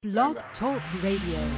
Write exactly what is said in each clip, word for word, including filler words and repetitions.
Blog Talk Radio.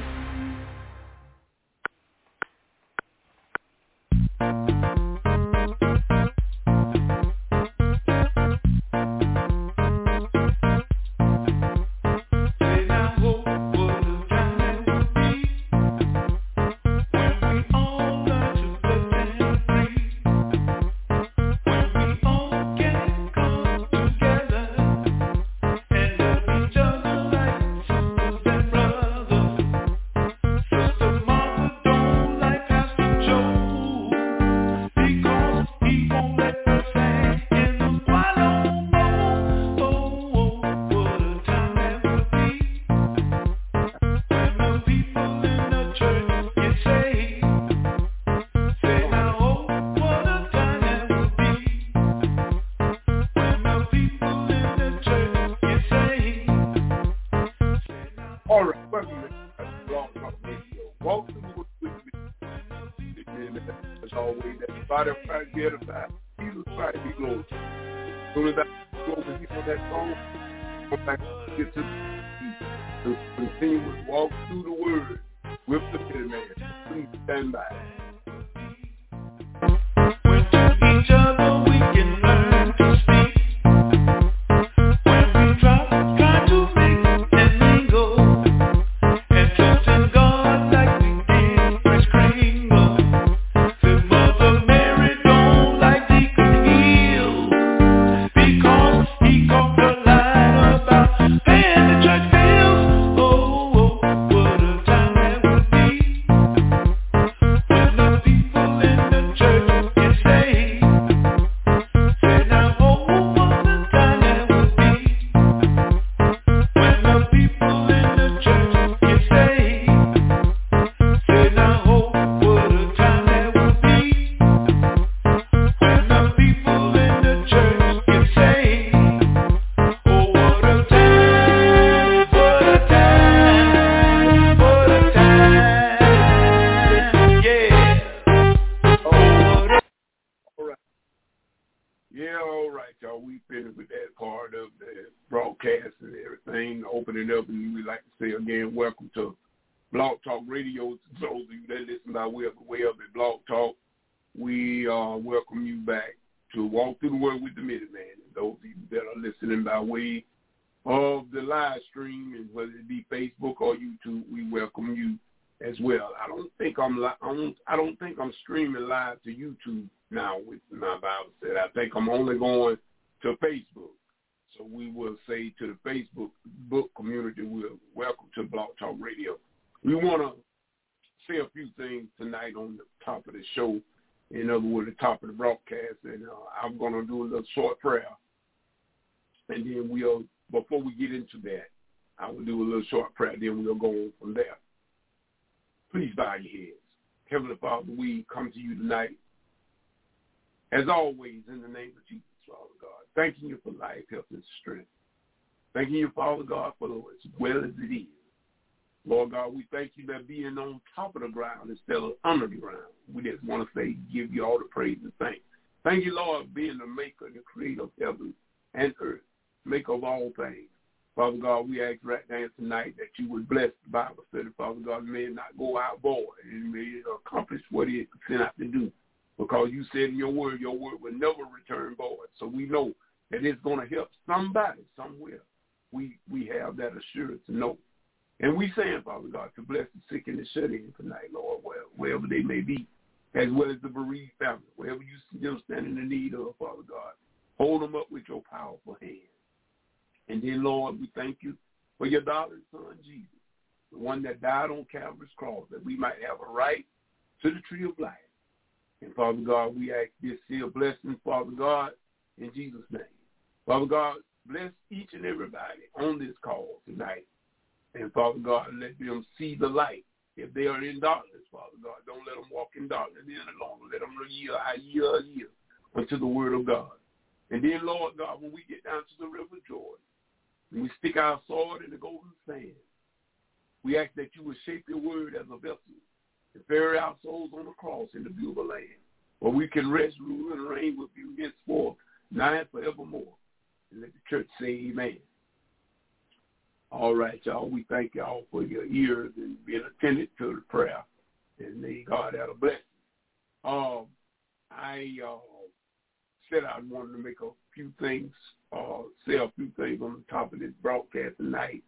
Now and forevermore. And let the church say amen. All right, y'all. We thank y'all for your ears and being attentive to the prayer. And may God have a blessing. Um, I uh, said I wanted to make a few things, uh, say a few things on the top of this broadcast tonight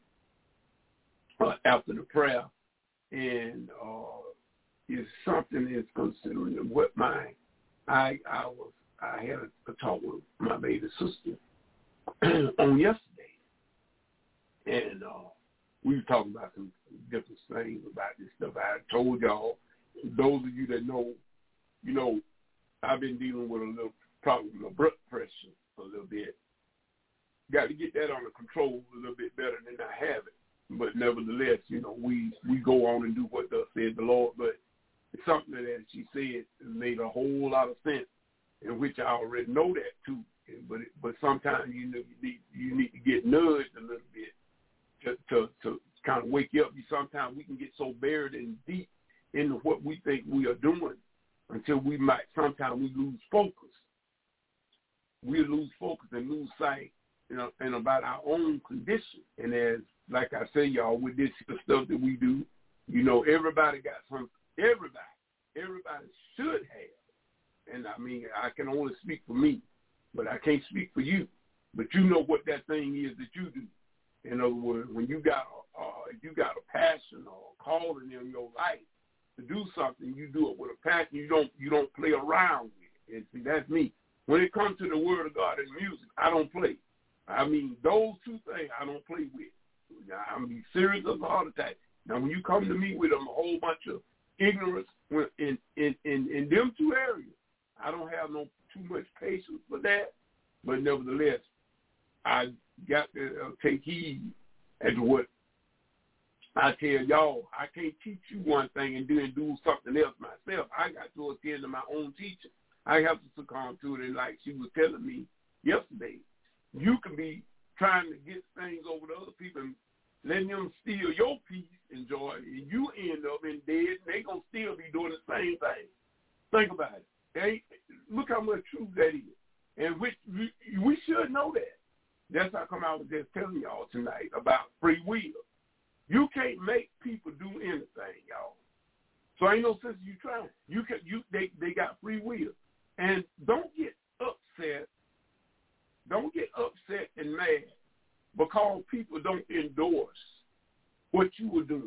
uh, after the prayer. And uh, it's something that's considering what my, I I was, I had a, a talk with my baby sister on yesterday. And uh, we were talking about some different things about this stuff. I told y'all, those of you that know, you know, I've been dealing with a little problem with blood pressure a little bit. Got to get that under control a little bit better than I have it. But nevertheless, you know, we, we go on and do what thus said the Lord. But it's something that she said made a whole lot of sense, in which I already know that too. But it, but sometimes you know you need you need to get nudged a little bit to to, to kind of wake you up. Sometimes we can get so buried and deep into what we think we are doing until we might sometimes we lose focus. We lose focus and lose sight, you know, and about our own condition. And as like I say, y'all, with this stuff that we do, you know, everybody got some. Everybody, everybody should have. And I mean, I can only speak for me, but I can't speak for you. But you know what that thing is that you do. In other words, when you got a, uh, you got a passion or a calling in your life to do something, you do it with a passion. You don't you don't play around with it. And see, that's me. When it comes to the Word of God and music, I don't play. I mean, those two things I don't play with. I'm be serious as a heart attack. Now, when you come to me with a whole bunch of ignorance in, in, in, in them two areas, I don't have no too much patience for that. But nevertheless, I got to uh, take heed as to what I tell y'all. I can't teach you one thing and then do something else myself. I got to attend to my own teaching. I have to succumb to it. And like she was telling me yesterday, you can be trying to get things over to other people and letting them steal your peace and joy, and you end up in dead, and they going to still be doing the same thing. Think about it. They, look how much truth that is. And which we, we should know that. That's how come I was just telling y'all tonight about free will. You can't make people do anything, y'all. So ain't no sense you trying. You can, you they, they got free will. And don't get upset. Don't get upset and mad because people don't endorse what you were doing.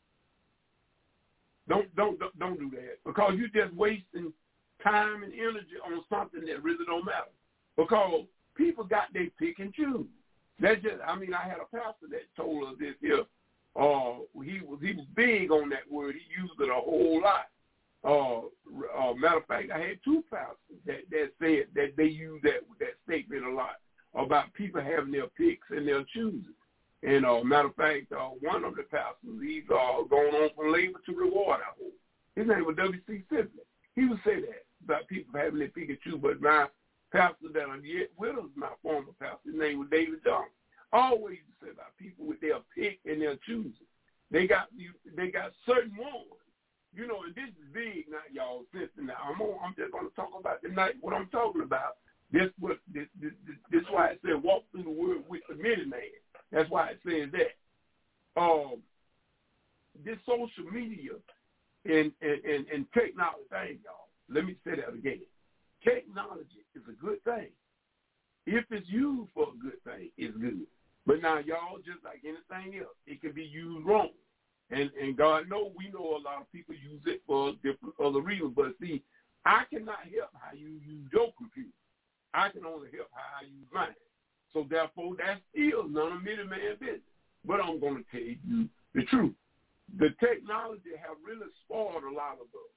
Don't don't don't do that, because you're just wasting time and energy on something that really don't matter. Because people got their pick and choose. That's just, I mean, I had a pastor that told us this here. Uh, he was he was big on that word. He used it a whole lot. Uh, uh, matter of fact, I had two pastors that, that said that they use that that statement a lot about people having their picks and their choosing. And uh, matter of fact, uh, one of the pastors, he's uh, going on from labor to reward, I hope. His name was W C Sibley. He would say that about people having their pick and choose. But my pastor that I'm yet with us, my former pastor, his name was David Johnson. Always used to say about people with their pick and their choosing. They got you. They got certain ones. You know, and this is big, not y'all. Since now, I'm on, I'm just going to talk about tonight what I'm talking about. This what this this, this, this is why it said walk through the word with the many man. That's why it says that. Um, this social media and, and, and, and technology thing, y'all. Let me say that again. Technology is a good thing. If it's used for a good thing, it's good. But now, y'all, just like anything else, it can be used wrong. And and God knows we know a lot of people use it for different other reasons. But see, I cannot help how you use your computer. I can only help how I use mine. So therefore, that's still none of middleman business. But I'm going to tell you the truth. The technology have really spoiled a lot of us.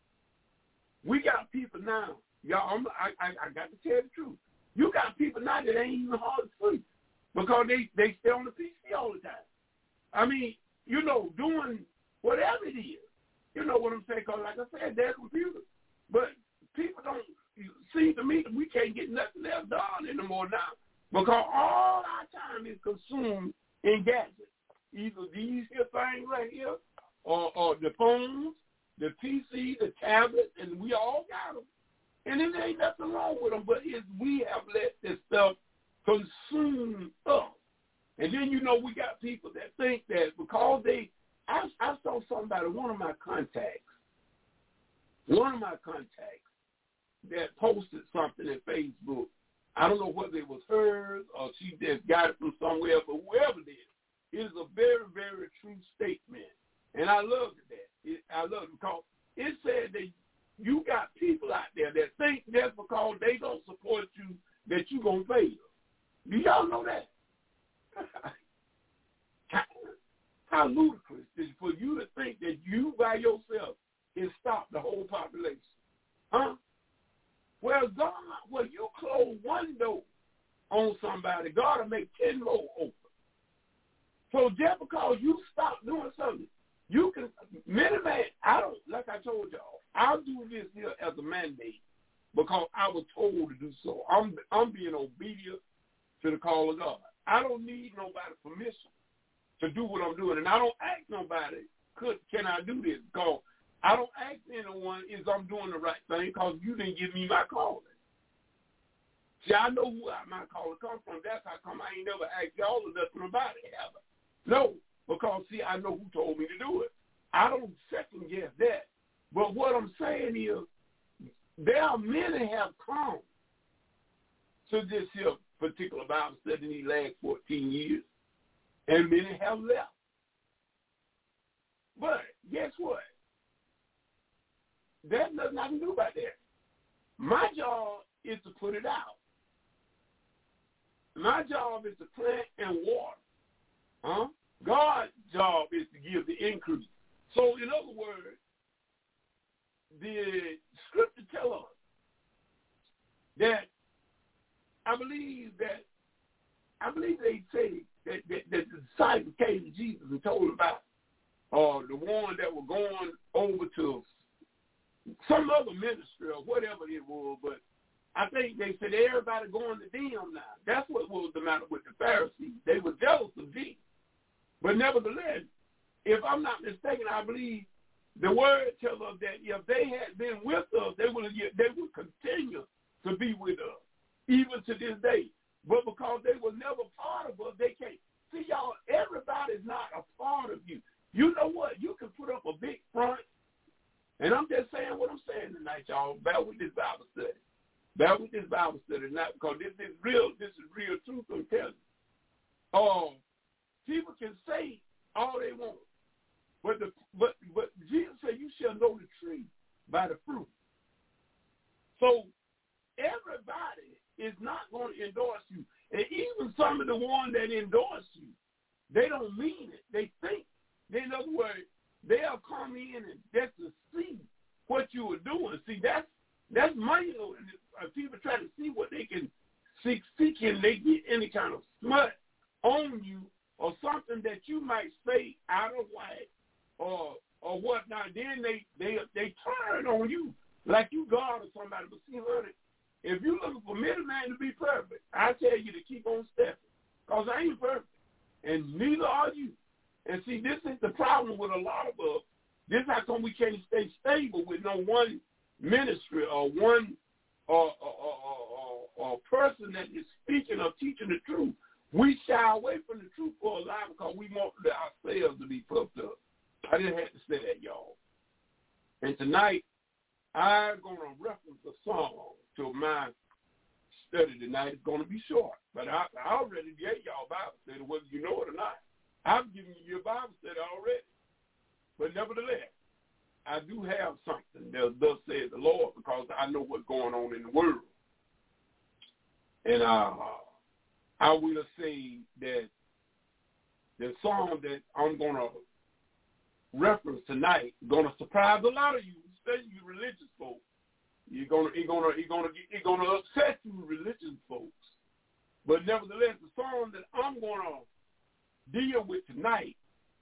We got people now, y'all. I'm, I, I I got to tell the truth. You got people now that ain't even hard to sleep because they they stay on the P C all the time. I mean, you know, doing whatever it is. You know what I'm saying? Because like I said, they're computers. But people don't see to me that we can't get nothing else done anymore now because all our time is consumed in gadgets. Either these here things right here or, or the phones, the P C, the tablets, and we all got them. And it ain't nothing wrong with them, but it's we have let this stuff consume us. And then, you know, we got people that think that because they, I, I saw somebody, one of my contacts, one of my contacts that posted something in Facebook. I don't know whether it was hers or she just got it from somewhere, but whoever did, it is a very, very true statement. And I loved that. It, I love it because it said that you got people out there that think just because they don't support you that you're going to fail. Do y'all know that? how, how ludicrous is it for you to think that you by yourself can stop the whole population? Huh? Well, God, well, you close one door on somebody, God will make ten more open. So just because you stop doing something, you can, many man, I don't, like I told y'all, I'll do this here as a mandate because I was told to do so. I'm I'm being obedient to the call of God. I don't need nobody's permission to do what I'm doing, and I don't ask nobody, could can I do this? Because I don't ask anyone is I'm doing the right thing because you didn't give me my calling. See, I know who my calling comes from. That's how come I ain't never asked y'all or nothing about it, have I? No, because, see, I know who told me to do it. I don't second guess that. But what I'm saying is there are many have come to this here particular Bible study in these last fourteen years, and many have left. But guess what? There's nothing I can do about that. My job is to put it out. My job is to plant and water. Huh? God's job is to give the increase. So, in other words, the scripture tells us that I believe that I believe they say that, that, that the disciples came to Jesus and told him about uh, the one that were going over to some other ministry or whatever it was, but I think they said everybody going to them now. That's what was the matter with the Pharisees. They were jealous of Jesus. But nevertheless, if I'm not mistaken, I believe the word tells us that if they had been with us, they would they would continue to be with us, even to this day. But because they were never part of us, they can't. See, y'all, everybody's not a part of you. You know what? You can put up a big front, and I'm just saying what I'm saying tonight, y'all. Bear with this Bible study. Bear with this Bible study tonight, because this is real. This is real truth I'm telling you. Oh, people can say all they want, but the but but Jesus said, "You shall know the tree by the fruit." So everybody is not going to endorse you, and even some of the ones that endorse you, they don't mean it. They think. In other words, they'll come in and just to see what you are doing. See, that's that's money. People try to see what they can seek, seeking. They get any kind of smut on you or something that you might say out of whack or or whatnot. Then they they they turn on you like you God or somebody. But see, honey, if you're looking for middleman to be perfect, I tell you to keep on stepping, because I ain't perfect, and neither are you. And see, this is the problem with a lot of us. This is how come we can't stay stable with no one ministry or one or, or, or, or, or person that is speaking or teaching the truth. We shy away from the truth for a while because we want ourselves to be puffed up. I didn't have to say that, y'all. And tonight, I'm going to reference a song to my study tonight. It's going to be short, but I, I already gave y'all Bible study, whether you know it or not. I've given you your Bible study already. But nevertheless, I do have something that thus says the Lord, because I know what's going on in the world. And uh, I will say that the song that I'm going to reference tonight is going to surprise a lot of you, especially you religious folks. You're gonna, you're gonna, you're gonna, you're gonna upset you religious folks. But nevertheless, the song that I'm going to deal with tonight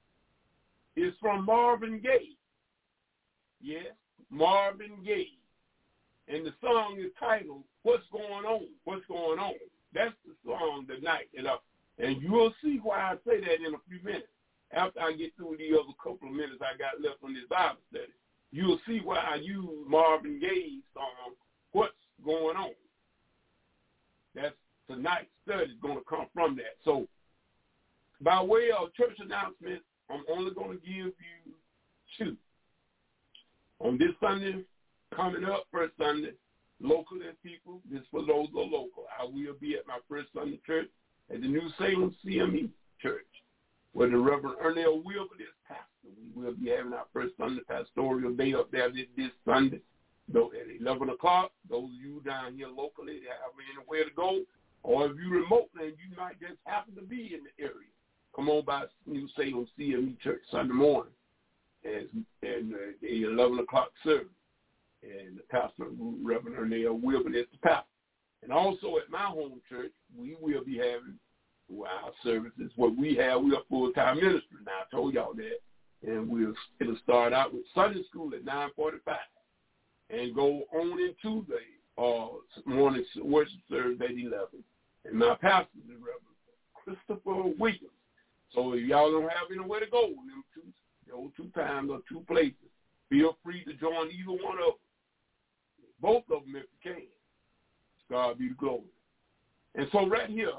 is from Marvin Gaye. Yes, Marvin Gaye. And the song is titled, What's Going On? What's Going On? That's the song tonight. And, uh, and you'll see why I say that in a few minutes. After I get through the other couple of minutes I got left on this Bible study, you'll see why I use Marvin Gaye's song, What's Going On? That's tonight's study is going to come from that. So by way of church announcement, I'm only going to give you two. On this Sunday, coming up, first Sunday, locally people, this for those who are local, I will be at my first Sunday church at the New Salem C M E Church, where the Reverend Ernell Wilbert is pastor. We will be having our first Sunday pastoral day up there this, this Sunday, though at eleven o'clock. Those of you down here locally that have anywhere to go, or if you're remote and you might just happen to be in the area, come on by New Salem C M E Church Sunday morning and, and uh, the eleven o'clock service. And the pastor, Reverend Ernell Wilbert, is the pastor. And also at my home church, we will be having our services. What we have, we are full-time ministers now. I told y'all that. And we'll it'll start out with Sunday school at nine forty-five and go on into the uh, morning worship service at eleven. And my pastor is Reverend Christopher Williams. So if y'all don't have anywhere to go in them two, those two times or two places, feel free to join either one of them. Both of them if you can. God be the glory. And so right here,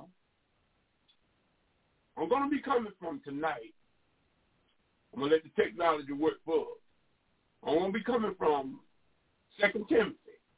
I'm going to be coming from tonight. I'm going to let the technology work for us. I'm going to be coming from Second Timothy.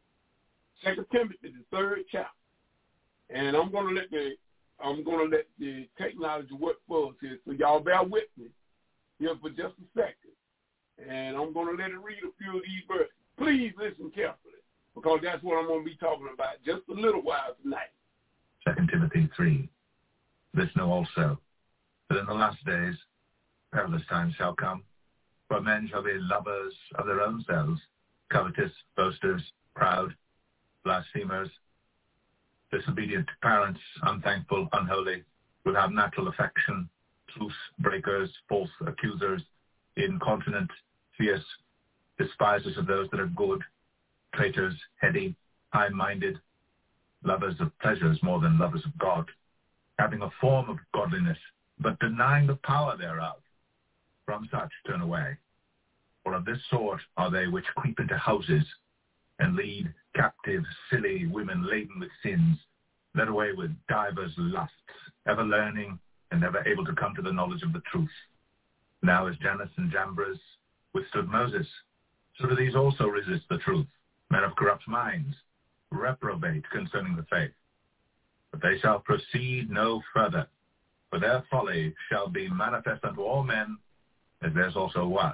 Second Timothy, the third chapter. And I'm going to let the I'm going to let the technology work for us here. So y'all bear with me here for just a second. And I'm going to let it read a few of these verses. Please listen carefully, because that's what I'm going to be talking about just a little while tonight. Second Timothy three. This know also, that in the last days perilous times shall come, for men shall be lovers of their own selves, covetous, boasters, proud, blasphemers, disobedient to parents, unthankful, unholy, without natural affection, truce breakers, false accusers, incontinent, fierce, despisers of those that are good, traitors, heady, high-minded, lovers of pleasures more than lovers of God, having a form of godliness, but denying the power thereof. From such turn away. For of this sort are they which creep into houses, and lead captive, silly women laden with sins, led away with divers lusts, ever learning and never able to come to the knowledge of the truth. Now as Jannes and Jambres withstood Moses, so do these also resist the truth, men of corrupt minds, reprobate concerning the faith. But they shall proceed no further, for their folly shall be manifest unto all men, as theirs also was.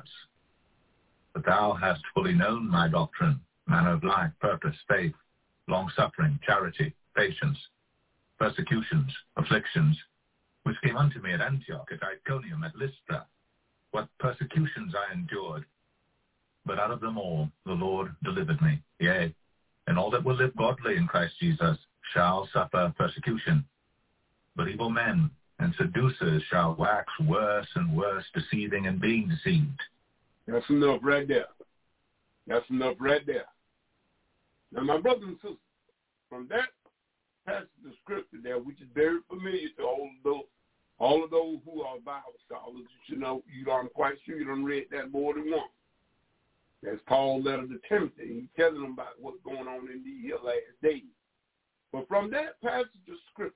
But thou hast fully known my doctrine, manner of life, purpose, faith, long-suffering, charity, patience, persecutions, afflictions, which came unto me at Antioch, at Iconium, at Lystra, what persecutions I endured. But out of them all the Lord delivered me. Yea, and all that will live godly in Christ Jesus shall suffer persecution. But evil men and seducers shall wax worse and worse, deceiving and being deceived. That's enough right there. That's enough right there. Now, my brothers and sisters, from that passage of scripture there, which is very familiar to all of those, all of those who are Bible scholars, you know, you I'm quite sure you done read that more than once. That's Paul's letter to Timothy. He's telling them about what's going on in these here last days. But from that passage of scripture,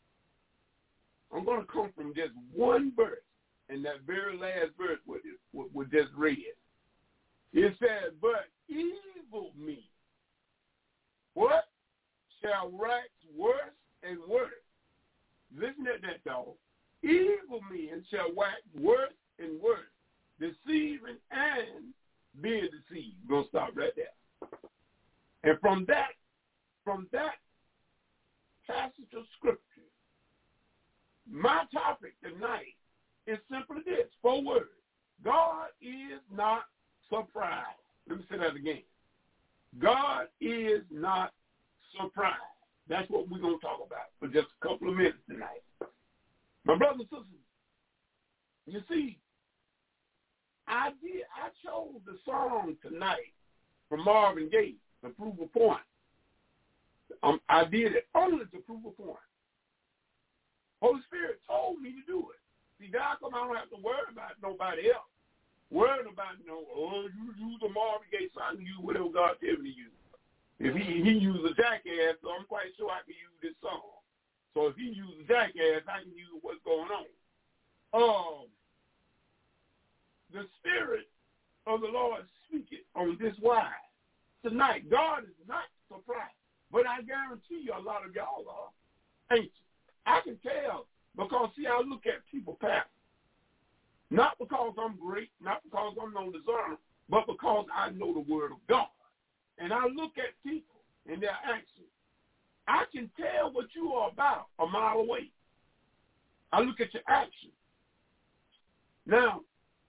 I'm going to come from just one verse, and that very last verse was we just read. It says, but evil men, what? Shall wax worse and worse. Listen at that, dog. Evil men shall wax worse and worse, deceiving and being deceived. We're going to stop right there. And from that, from that passage of scripture, my topic tonight is simply this, four words. God is not surprised. Let me say that again. God is not surprised. That's what we're going to talk about for just a couple of minutes tonight. My brothers and sisters, you see, I did. I chose the song tonight from Marvin Gaye to prove a point. Um, I did it only to prove a point. Holy Spirit told me to do it. See, now come I don't have to worry about nobody else. Worrying about, you know, oh, you use a Marvin Gaye song, you use whatever God tells me to use. If he, he uses a jackass, so I'm quite sure I can use this song. So if he uses a jackass, I can use what's going on. um, the Spirit of the Lord speaketh on this wise. Tonight, God is not surprised, but I guarantee you a lot of y'all are, ain't you? I can tell because, see, I look at people past. Not because I'm great, not because I'm no discerner, but because I know the Word of God. And I look at people and their actions. I can tell what you are about a mile away. I look at your actions. Now,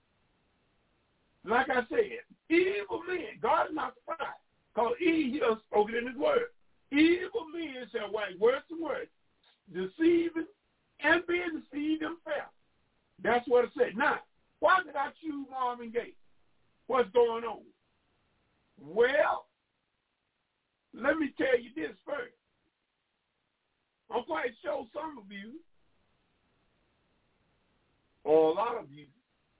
like I said, evil men, God is not surprised, because he here spoke it in his word. Evil men shall write words and words, deceiving and being deceived themselves. That's what it said. Now, why did I choose Marvin Gaye? What's going on? Well, let me tell you this first. I'm quite sure some of you, or a lot of you,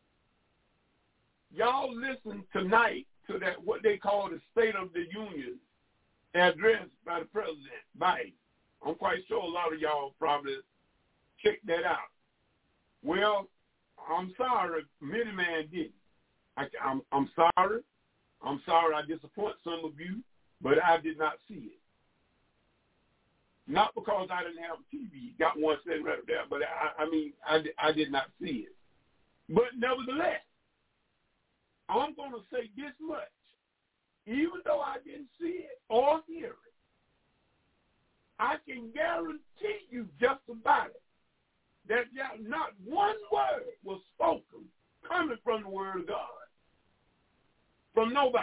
y'all listen tonight to that, what they call the State of the Union address by the President Biden. I'm quite sure a lot of y'all probably checked that out. Well, I'm sorry, many man didn't. I, I'm, I'm sorry. I'm sorry I disappoint some of you, but I did not see it. Not because I didn't have T V, got one sitting right there, but I, I mean, I, I did not see it. But nevertheless, I'm going to say this much. Even though I didn't see it or hear it, I can guarantee you just about it that not one word was spoken coming from the Word of God. From nobody.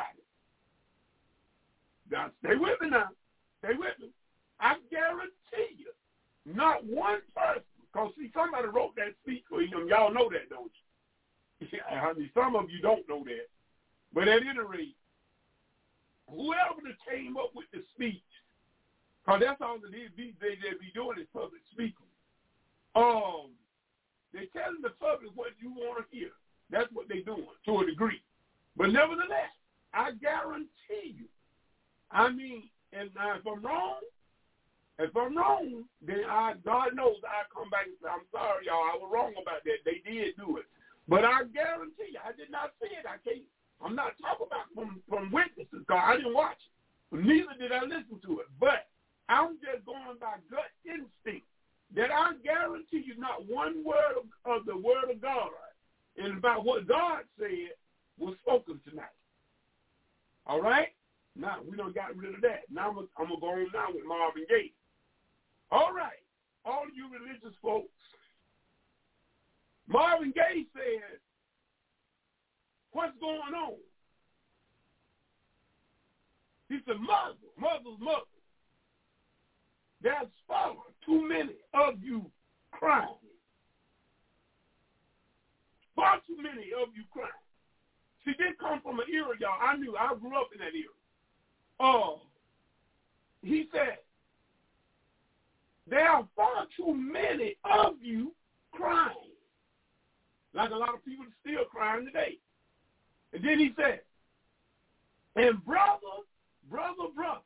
Now, stay with me now. Stay with me. I guarantee you, not one person, because, see, somebody wrote that speech for him. Y'all know that, don't you? Yeah, I mean, some of you don't know that. But at any rate, whoever that came up with the speech, because that's all it is these days, they be doing is public speaking. Um, they're telling the public what you want to hear. That's what they're doing, to a degree. But nevertheless, I guarantee you, I mean, and now if I'm wrong, if I'm wrong, then I, God knows I come back and say, I'm sorry, y'all, I was wrong about that. They did do it. But I guarantee you, I did not see it. I can't, I'm not talking about from, from witnesses, because I didn't watch it. Neither did I listen to it. But I'm just going by gut instinct that I guarantee you not one word of, of the Word of God and about what God said was spoken tonight. All right? Now, we done got rid of that. Now I'm, I'm going to go on now with Marvin Gaye. All right. All you religious folks, Marvin Gaye said, what's going on? He said, mother, mother's mother, there's far too many of you crying. Far too many of you crying. See, this come from an era, y'all. I knew. I grew up in that era. Oh, he said, there are far too many of you crying. Like a lot of people are still crying today. And then he said, and brother, brother, brother,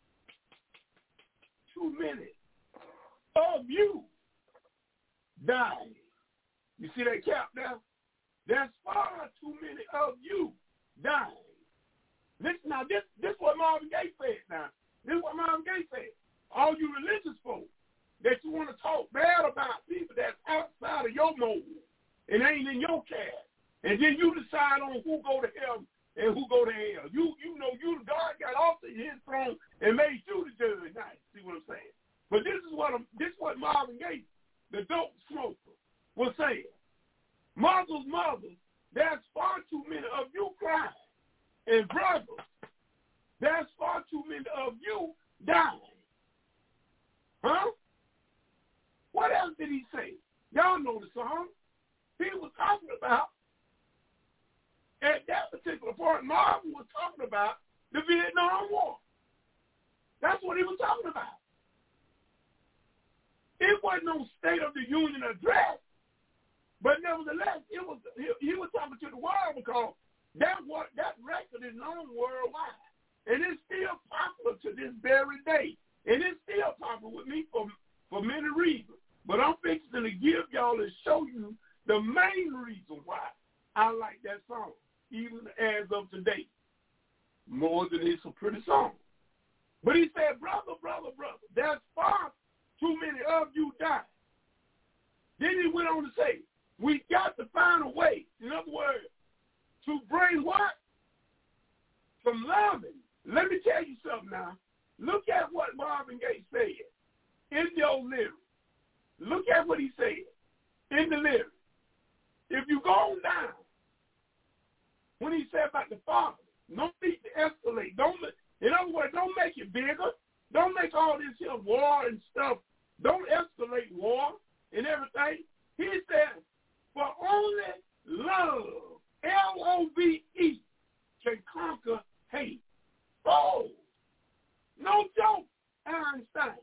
too many of you dying. You see that cap now? There's far too many of you dying. Listen now, this this what Marvin Gaye said now. This is what Marvin Gaye said. All you religious folks that you want to talk bad about people that's outside of your mold and ain't in your caste, and then you decide on who go to hell and who go to hell. You you know you God got off of his throne and made you the judge. Now, see what I'm saying? But this is what I'm, this is what Marvin Gaye, the dope smoker, was saying. Mothers, mothers, there's far too many of you crying. And brothers, there's far too many of you dying. Huh? What else did he say? Y'all know the song. He was talking about, at that particular point, Marvin was talking about the Vietnam War. That's what he was talking about. It wasn't no State of the Union address. But nevertheless, it was he, he was talking to the world because that what that record is known worldwide, and it's still popular to this very day, and it's still popular with me for for many reasons. But I'm fixing to give y'all and show you the that song, even as of today, more than it's a pretty song. But he said, brother, brother, brother, there's far too many of you die. Then he went on to say, we got to find a way, in other words, to bring what? From loving. Let me tell you something now. Look at what Marvin Gaye said in your lyrics. Look at what he said in the lyrics. If you go on down, when he said about the Father, don't need to escalate. Don't, in other words, don't make it bigger. Don't make all this here war and stuff. Don't escalate war and everything. He said, for only love, L O V E, can conquer hate. Oh, no joke, Einstein.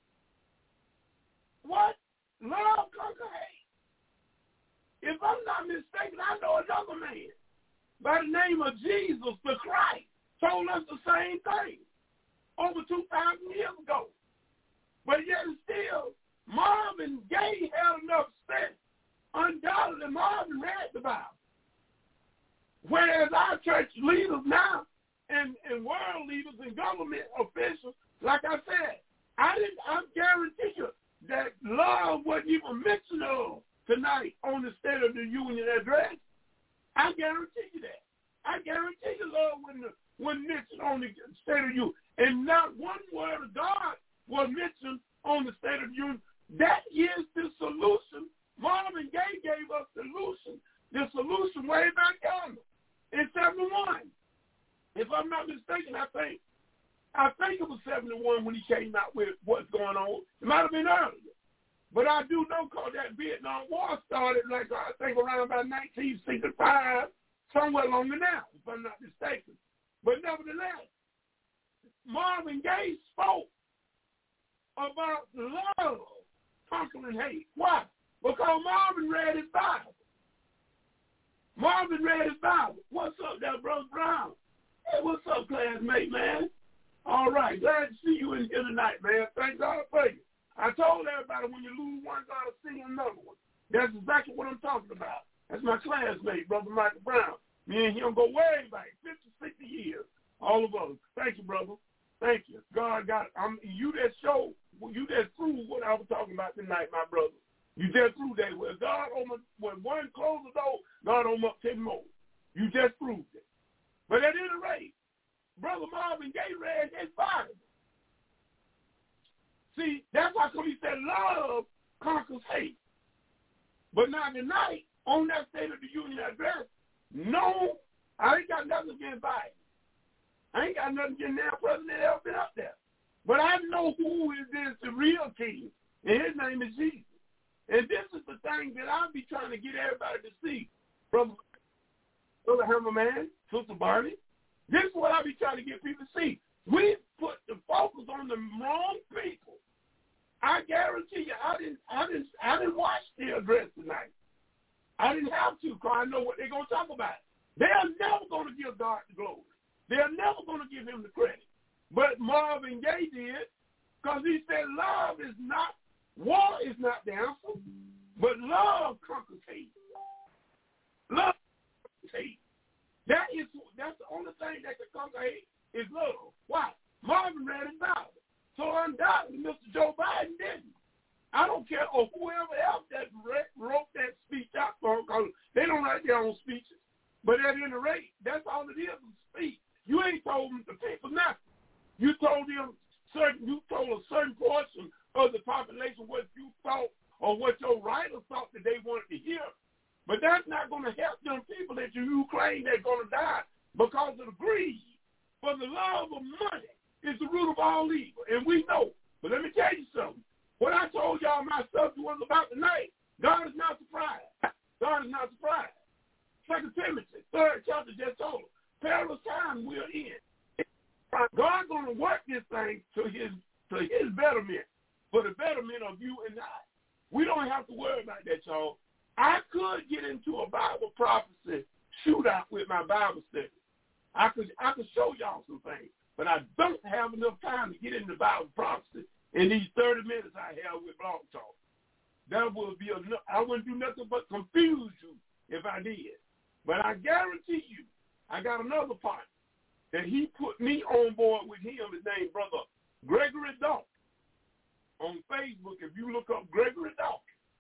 What? Love conquer hate. If I'm not mistaken, I know another man by the name of Jesus the Christ told us the same thing over two thousand years ago. But yet still, Marvin Gaye had enough sense. Undoubtedly, Marvin read the Bible. Whereas our church leaders now and, and world leaders and government officials, like I said, I didn't. I guarantee you that love wasn't even mentioned of tonight on the State of the Union address. I guarantee you that. I guarantee you love wasn't, wasn't mentioned on the State of the Union. And not one word of God was mentioned on the State of the Union. That is the solution. Marvin Gaye gave us the solution, the solution way back yonder in seventy-one. If I'm not mistaken, I think I think it was seventy-one when he came out with what's going on. It might have been earlier. But I do know because that Vietnam War started, like I think around about nineteen sixty-five, somewhere along the now, if I'm not mistaken. But nevertheless, Marvin Gaye spoke about love conquering hate. Why? Because Marvin read his Bible. Marvin read his Bible. What's up there, Brother Brown? Hey, what's up, classmate, man? All right, glad to see you in here tonight, man. Thank God for you. I told everybody when you lose one, God will sing another one. That's exactly what I'm talking about. That's my classmate, Brother Michael Brown. Me and him go way back, fifty, sixty years, all of us. Thank you, brother. Thank you. God got I'm, you that show, you that proved what I was talking about tonight, my brother. You just proved that. Well, God opened, when one closed the door, God opened up ten more. You just proved it. But at any rate, Brother Marvin Gaye read his Bible. See, that's why he said love conquers hate. But now tonight, on that State of the Union address, no, I ain't got nothing against Biden. I ain't got nothing against now president ever been up there. But I know who is this, the real king, and his name is Jesus. And this is the thing that I'll be trying to get everybody to see. Brother, Brother Hammerman, Sister Barney, this is what I'll be trying to get people to see. We put the focus on the wrong people. I guarantee you, I didn't, I didn't, I didn't watch the address tonight. I didn't have to, because I know what they're going to talk about. They're never going to give God the glory. They're never going to give him the credit. But Marvin Gaye did, because he said love is not, war is not the answer, but love conquers hate. Love conquers hate. That is, that's the only thing that can conquer hate is love. Why? Marvin read his Bible. So undoubtedly, Mister Joe Biden didn't. I don't care, or whoever else that wrote that speech out for him, because they don't write their own speeches. But at any rate, that's all it is, a speech. You ain't told them the people nothing. You told them certain, you told a certain portion of the population what you thought or what your writers thought that they wanted to hear. But that's not going to help them people that you, you claim they're going to die because of the greed. For the love of money is the root of all evil, and we know. But let me tell you something. What I told y'all my subject was about tonight, God is not surprised. God is not surprised. Second Timothy, third chapter just told us, perilous time we're in. God's going to work this thing to his to his betterment, for the betterment of you and I. We don't have to worry about that, y'all. I could get into a Bible prophecy shootout with my Bible study. I could I could show y'all some things, but I don't have enough time to get into Bible prophecy in these thirty minutes I have with Blog Talk. That would be enough. I wouldn't do nothing but confuse you if I did. But I guarantee you, I got another partner that he put me on board with him. His name, Brother Gregory Dawkins. On Facebook, if you look up Gregory Dawkins,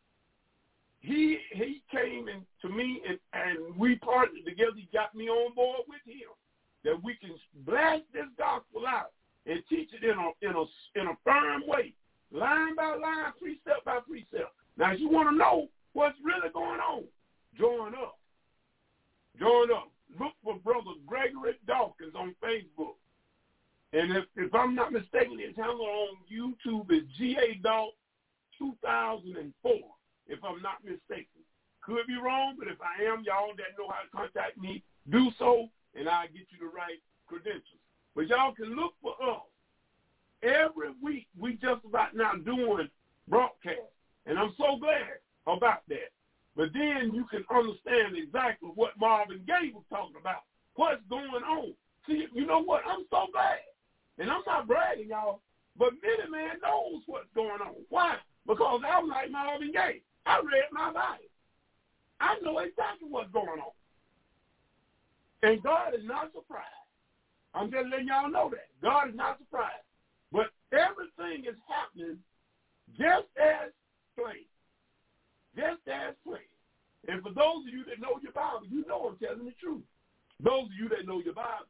he he came in to me and, and we partnered together. He got me on board with him that we can blast this gospel out and teach it in a in a in a firm way, line by line, precept by precept. Now, if you want to know what's really going on, join up. Join up. Look for Brother Gregory Dawkins on Facebook. And if, if I'm not mistaken, his handle on YouTube is G A Dawk two thousand four, if I'm not mistaken. Could be wrong, but if I am, y'all that know how to contact me, do so, and I'll get you the right credentials. But y'all can look for us. Every week, we just about now doing broadcasts, and I'm so glad about that. But then you can understand exactly what Marvin Gaye was talking about, what's going on. See, you know what? I'm so glad. And I'm not bragging, y'all, but Many Man knows what's going on. Why? Because I'm like Marvin Gaye. I read my Bible. I know exactly what's going on. And God is not surprised. I'm just letting y'all know that. God is not surprised. But everything is happening just as planned. Just as planned. And for those of you that know your Bible, you know I'm telling the truth. Those of you that know your Bible.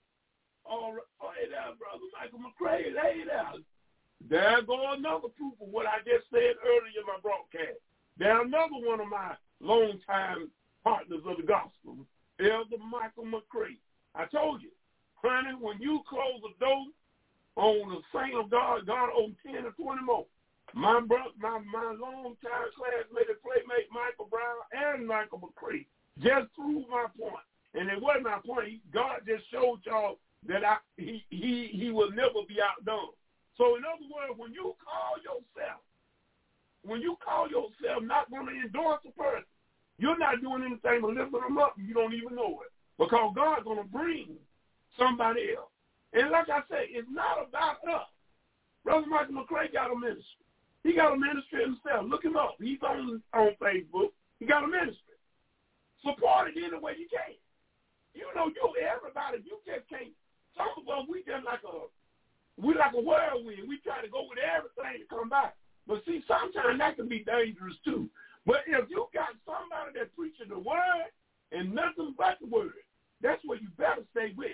All right, oh, hey there, Brother Michael McCray. Hey there. There go another proof of what I just said earlier in my broadcast. There's another one of my longtime partners of the gospel, Elder Michael McCray. I told you, honey, when you close the door on the saint of God, God owes ten or twenty more. My brother, my, my longtime classmate and playmate, Michael Brown and Michael McCray, just proved my point. And it wasn't my point. God just showed y'all that I, he, he, he will never be outdone. So in other words, when you call yourself, when you call yourself not going to endorse a person, you're not doing anything but lifting them up and you don't even know it. Because God's going to bring somebody else. And like I say, it's not about us. Brother Michael McCray got a ministry. He got a ministry himself. Look him up. He's on, on Facebook. He got a ministry. Support it any way you can. You know, you everybody, you just can't. Some of us, we just like a, we like a whirlwind. We try to go with everything to come by. But see, sometimes that can be dangerous too. But if you got somebody that's preaching the word and nothing but the word, that's what you better stay with.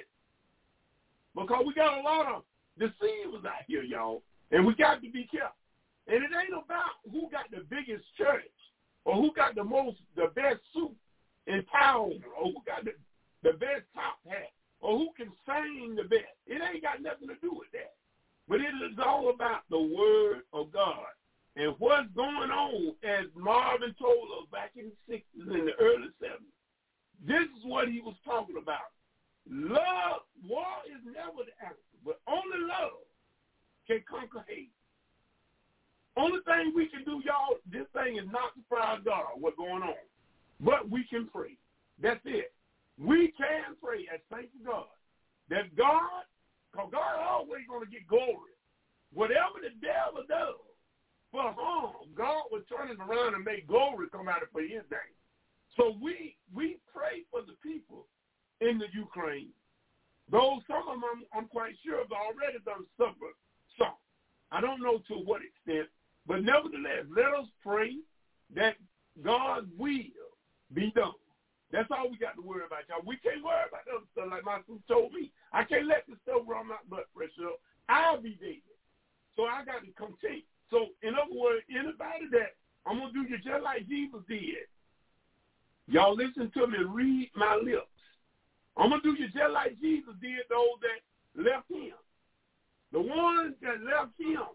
Because we got a lot of deceivers out here, y'all, and we got to be careful. And it ain't about who got the biggest church or who got the most, the best suit in town or who got the, the best top hat or who can sing the best. It ain't got nothing to do with that. But it is all about the word of God. And what's going on, as Marvin told us back in the sixties and the early seventies, this is what he was talking about. Love, war is never the answer, but only love can conquer hate. Only thing we can do, y'all, this thing is not surprise God, what's going on. But we can pray. That's it. We can pray as thanks to God. That God, because God always going to get glory. Whatever the devil does for harm, God will turn it around and make glory come out of for his name. So we we pray for the people in the Ukraine. Those, some of them I'm, I'm quite sure have already done suffer some. I don't know to what extent. But nevertheless, let us pray that God's will be done. That's all we got to worry about, y'all. We can't worry about other stuff like my sister told me. I can't let this stuff run my blood pressure up. I'll be dead. So I got to continue. So in other words, anybody that I'm going to do you just like Jesus did. Y'all listen to me and read my lips. I'm going to do you just like Jesus did those that left him. The ones that left him.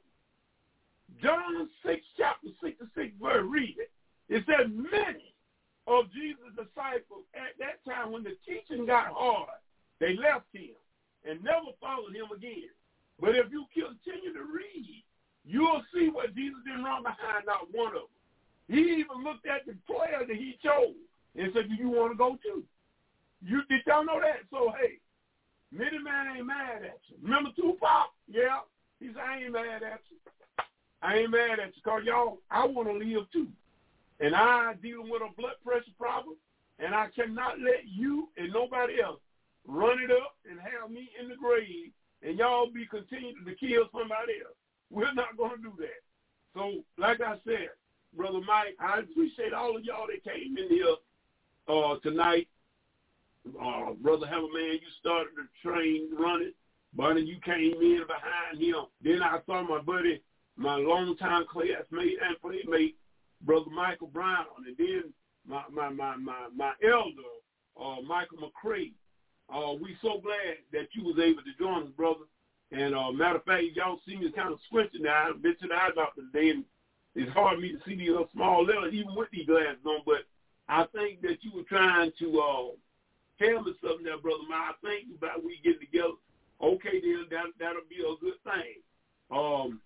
John six, chapter sixty-six, verse, read it. It said many of Jesus' disciples at that time when the teaching got hard, they left him and never followed him again. But if you continue to read, you'll see what Jesus didn't run behind, not one of them. He even looked at the player that he chose and said, do you want to go too? You, did y'all know that? So, hey, Many Man ain't mad at you. Remember Tupac? Yeah. He said, I ain't mad at you. I ain't mad at you because, y'all, I want to live too. And I dealing with a blood pressure problem, And I cannot let you and nobody else run it up and have me in the grave and y'all be continuing to kill somebody else. We're not going to do that. So, like I said, Brother Mike, I appreciate all of y'all that came in here uh, tonight. Uh, Brother Hammerman, you started the train running. Bunny, you came in behind him. Then I saw my buddy, my longtime classmate and playmate, Brother Michael Brown. And then my my my my, my elder, uh, Michael McCray. Uh, we so glad that you was able to join us, brother. And uh, matter of fact, y'all see me kind of squinching now. I've been to the eye doctor today, and it's hard for me to see these little small letters, even with these glasses on. But I think that you were trying to uh, tell me something there, Brother Ma. I think about we get together. Okay, then, that, that'll be a good thing. Um,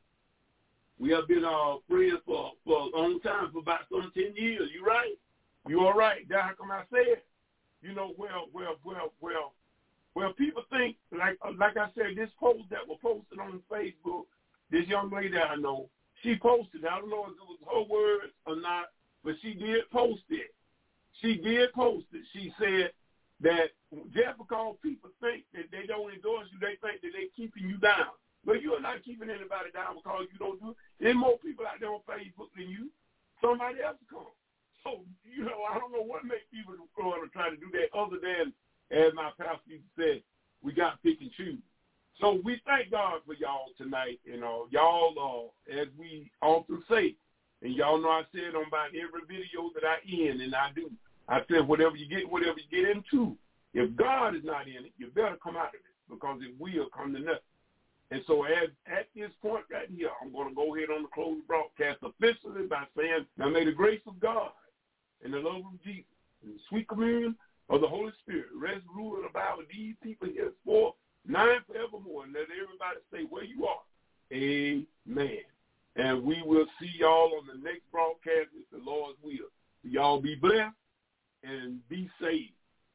we have been uh, friends for, for a long time, for about some ten years. You right? You all right? That's how come I said, you know, well, well, well, well, well, people think, like like I said, this post that was posted on Facebook, this young lady that I know, she posted, I don't know if it was her words or not, but she did post it. She did post it. She said that just because people think that they don't endorse you, they think that they're keeping you down. But you are not keeping anybody down because you don't do it. There's more people out there on Facebook than you. Somebody else come. So, you know, I don't know what makes people want to try to do that other than, as my pastor said, we got to pick and choose. So we thank God for y'all tonight. You know, y'all, uh, as we often say, and y'all know I said on about every video that I end, and I do, I said whatever you get, whatever you get into, if God is not in it, you better come out of it because it will come to nothing. And so as, at this point right here, I'm going to go ahead on the closing broadcast officially by saying, now may the grace of God and the love of Jesus and the sweet communion of the Holy Spirit rest, rule, and abide with these people here for nine forevermore. And let everybody say where you are. Amen. And we will see y'all on the next broadcast if the Lord's will. Y'all be blessed and be saved.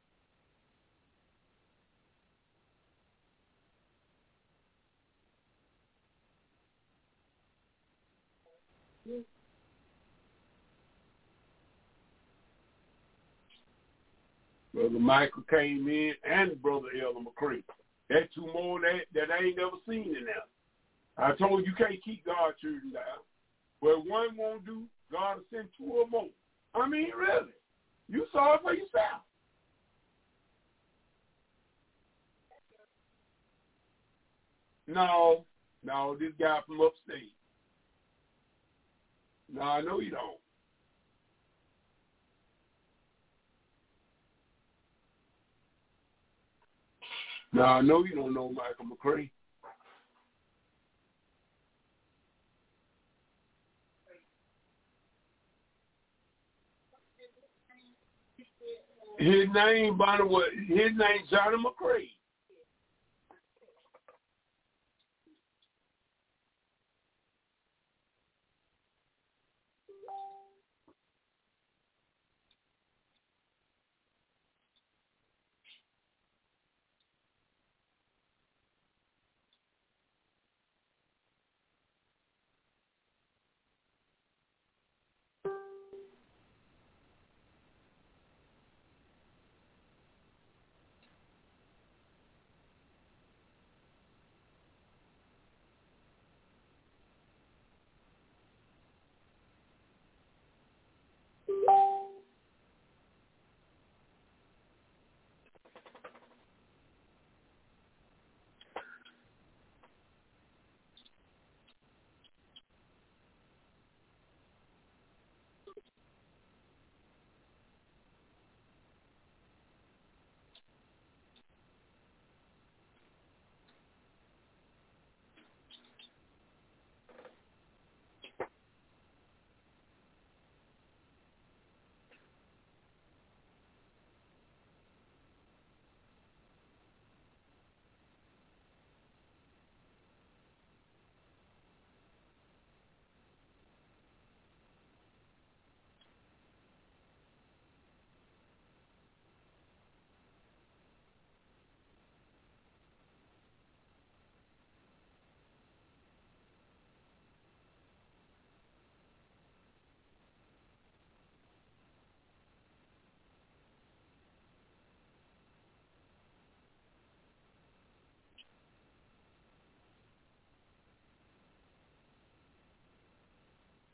Brother Michael came in and Brother Elder McCray. That's two more that, that I ain't never seen in there. I told you, you can't keep God's children down. Where one won't do, God will send two or more. I mean, really. You saw it for yourself. No, no, this guy from upstate. No, I know you don't. No, I know you don't know Michael McCray. His name, by the way, his name Johnny McCray.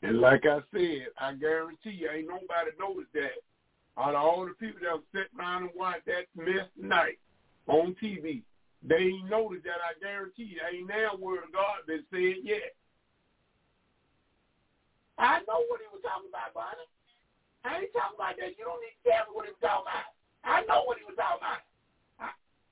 And like I said, I guarantee you ain't nobody noticed that. Out of all the people that sit around and watch that mess tonight on T V, they ain't noticed that. I guarantee you ain't now word of God been said yet. I know what he was talking about, Bonnie. I ain't talking about that. You don't need to tell me what he was talking about. I know what he was talking about. I,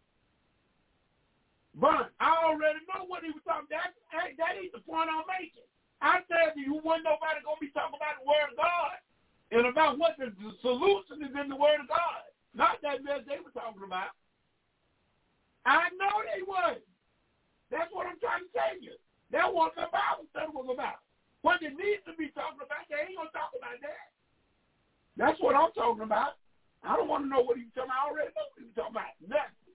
Bonnie, I already know what he was talking about. That, that ain't the point I'm making. I said to you, wasn't nobody going to be talking about the word of God and about what the, the solution is in the word of God. Not that mess they were talking about. I know they wasn't. That's what I'm trying to tell you. That's what the Bible study was about. What they need to be talking about, they ain't going to talk about that. That's what I'm talking about. I don't want to know what he was talking about. I already know what he was talking about. Nothing.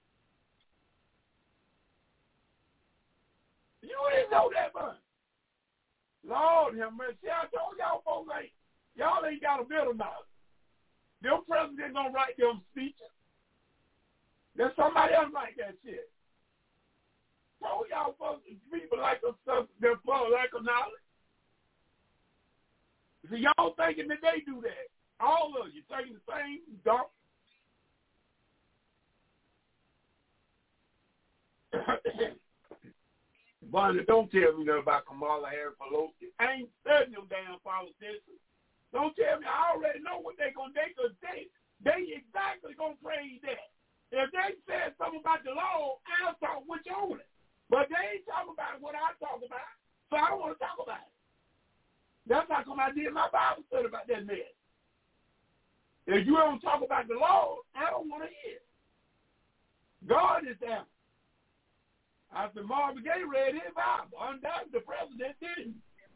You didn't know that much. Lord have mercy. I told y'all folks, like, y'all ain't got a bit of knowledge. Them presidents don't write them speeches. There's somebody else like that shit. Told y'all folks, people like a stuff, they're full like a knowledge. So y'all thinking that they do that. All of you thinking the same dump. Bonnie, don't tell me nothing about Kamala Harris Pelosi. I ain't studying them damn politicians. Don't tell me. I already know what they're going to do because they, they exactly going to praise that. If they said something about the law, I'll talk with you on it. But they ain't talking about what I talk about, so I don't want to talk about it. That's how come I did my Bible study about that mess. If you don't talk about the law, I don't want to hear it. God is there. I said, Marvin Gaye read his Bible. Undoubtedly, the president didn't.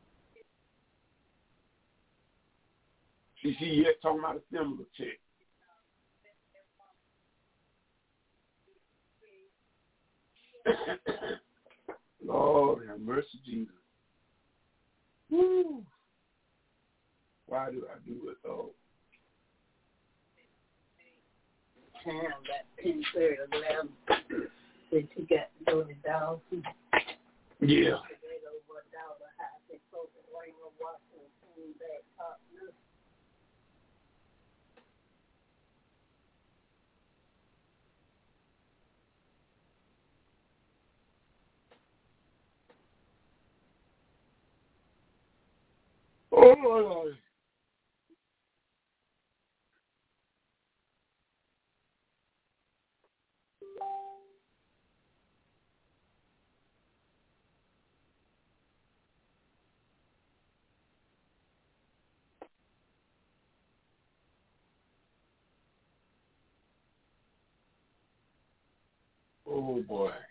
She, she yet talking about a similar check. Lord have mercy, Jesus. Woo. Why do I do it, though? Time about ten thirty, eleven. That you got to go to down. Yeah. Oh, Lord. Oh, boy.